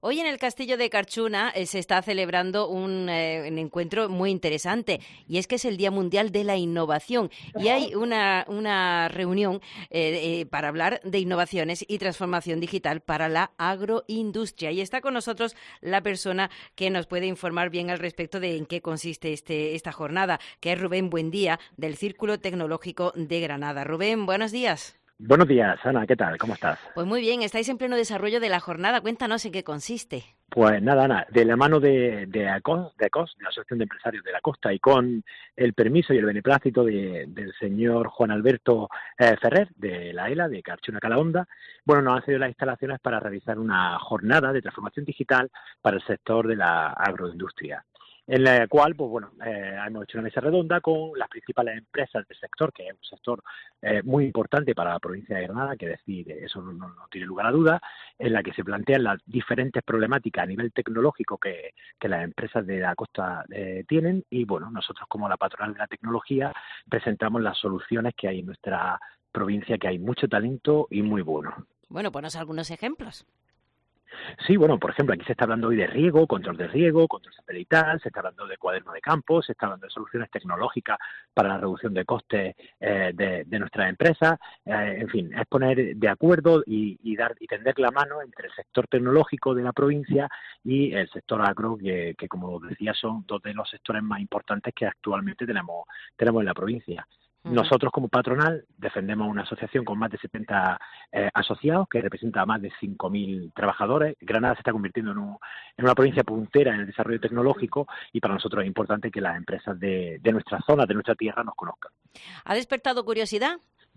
Hoy en el Castillo de Carchuna se está celebrando un encuentro muy interesante, y es que es el Día Mundial de la Innovación, y hay una reunión para hablar de innovaciones y transformación digital para la agroindustria. Y está con nosotros la persona que nos puede informar bien al respecto de en qué consiste esta jornada, que es Rubén Buendía, del Círculo Tecnológico de Granada. Rubén, buenos días. Buenos días, Ana, ¿qué tal? ¿Cómo estás? Pues muy bien, estáis en pleno desarrollo de la jornada. Cuéntanos en qué consiste. Pues nada, Ana, de la mano de ACOS, de la Asociación de Empresarios de la Costa, y con el permiso y el beneplácito del señor Juan Alberto Ferrer, de la ELA, de Carchuna Calahonda, bueno, nos han cedido las instalaciones para realizar una jornada de transformación digital para el sector de la agroindustria, en la cual, pues bueno, hemos hecho una mesa redonda con las principales empresas del sector, que es un sector muy importante para la provincia de Granada, que decir, eso no tiene lugar a duda, en la que se plantean las diferentes problemáticas a nivel tecnológico que las empresas de la costa tienen, y bueno, nosotros como la patronal de la tecnología presentamos las soluciones que hay en nuestra provincia, que hay mucho talento y muy bueno. Bueno, ponos algunos ejemplos. Sí, bueno, por ejemplo, aquí se está hablando hoy de riego, control satelital, se está hablando de cuaderno de campo, se está hablando de soluciones tecnológicas para la reducción de costes de nuestras empresas, en fin, es poner de acuerdo y tender la mano entre el sector tecnológico de la provincia y el sector agro, que como decía, son dos de los sectores más importantes que actualmente tenemos en la provincia. Ujú. Nosotros, como patronal, defendemos una asociación con más de 70 asociados, que representa a más de 5.000 trabajadores. Granada se está convirtiendo en una provincia puntera en el desarrollo tecnológico, y para nosotros es importante que las empresas de nuestra zona, de nuestra tierra, nos conozcan. ¿Ha despertado curiosidad?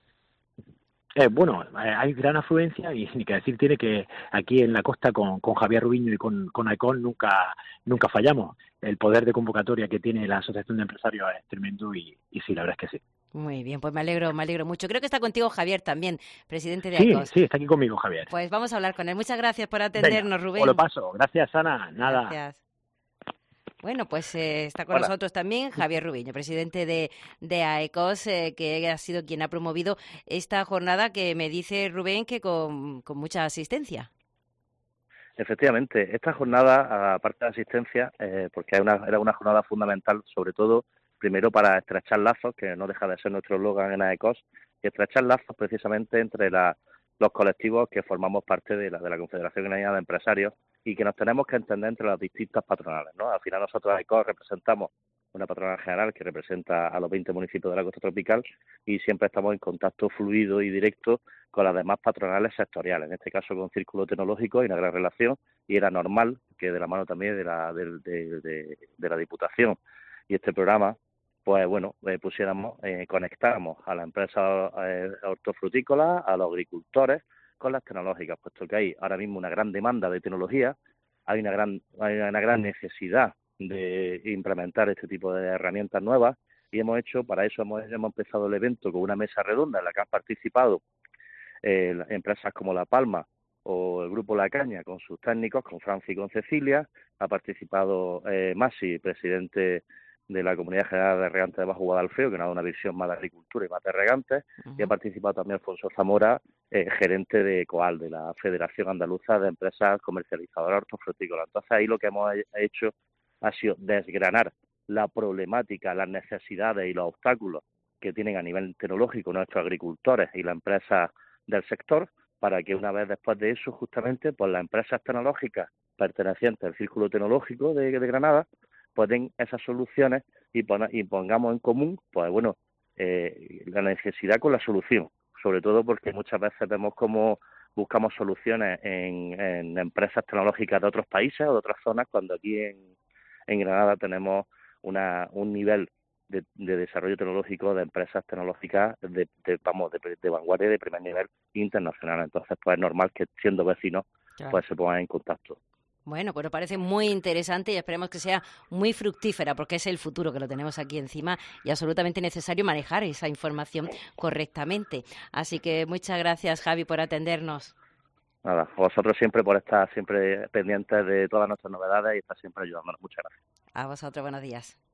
Bueno, hay gran afluencia, y ni que decir tiene que aquí en la costa con Javier Rubiño y con AECON nunca fallamos. El poder de convocatoria que tiene la Asociación de Empresarios es tremendo, y sí, la verdad es que sí. Muy bien, pues me alegro mucho. Creo que está contigo Javier también, presidente de Sí, AECOS. sí, está aquí conmigo Javier. Pues vamos a hablar con él. Muchas gracias por Venga, atendernos, os lo Rubén. paso. Gracias, Ana. Nada. Gracias. Bueno, pues está con Hola. nosotros también Javier Rubiño, presidente de AECOS, que ha sido quien ha promovido esta jornada, que me dice Rubén que con mucha asistencia. Efectivamente, esta jornada, aparte de asistencia, porque era una jornada fundamental, sobre todo, primero para estrechar lazos, que no deja de ser nuestro eslogan en AECOS, y estrechar lazos precisamente entre los colectivos que formamos parte de la Confederación Granadina de Empresarios, y que nos tenemos que entender entre las distintas patronales, ¿no? Al final nosotros AECOS representamos una patronal general que representa a los 20 municipios de la costa tropical, y siempre estamos en contacto fluido y directo con las demás patronales sectoriales, en este caso con Círculo Tecnológico hay una gran relación, y era normal que de la mano también de la Diputación y este programa, pues bueno, conectáramos a las empresas hortofrutícolas, a los agricultores con las tecnológicas, puesto que hay ahora mismo una gran demanda de tecnología, hay una gran necesidad de implementar este tipo de herramientas nuevas, y para eso hemos empezado el evento con una mesa redonda en la que han participado empresas como La Palma o el Grupo La Caña con sus técnicos, con Francia y con Cecilia. Ha participado Masi, presidente de la Comunidad General de Regantes de Bajo Guadalfeo, que nos da una visión más de agricultura y más de regantes, y ha Ujú. participado también Alfonso Zamora, gerente de COAL, de la Federación Andaluza de Empresas Comercializadoras Hortofrutícolas. Entonces ahí lo que hemos hecho ha sido desgranar la problemática, las necesidades y los obstáculos que tienen a nivel tecnológico nuestros agricultores y las empresas del sector, para que una vez después de eso, justamente, pues las empresas tecnológicas pertenecientes al Círculo Tecnológico de Granada, pues den esas soluciones y pongamos en común, pues bueno, la necesidad con la solución, sobre todo porque muchas veces vemos cómo buscamos soluciones en empresas tecnológicas de otros países o de otras zonas, cuando aquí en Granada tenemos un nivel de desarrollo tecnológico de empresas tecnológicas de vanguardia de primer nivel internacional. Entonces, pues es normal que siendo vecinos, Claro. pues se pongan en contacto. Bueno, pues nos parece muy interesante y esperemos que sea muy fructífera, porque es el futuro que lo tenemos aquí encima y absolutamente necesario manejar esa información correctamente. Así que muchas gracias, Javi, por atendernos. Nada, vosotros siempre por estar siempre pendientes de todas nuestras novedades y estar siempre ayudándonos. Muchas gracias. A vosotros, buenos días.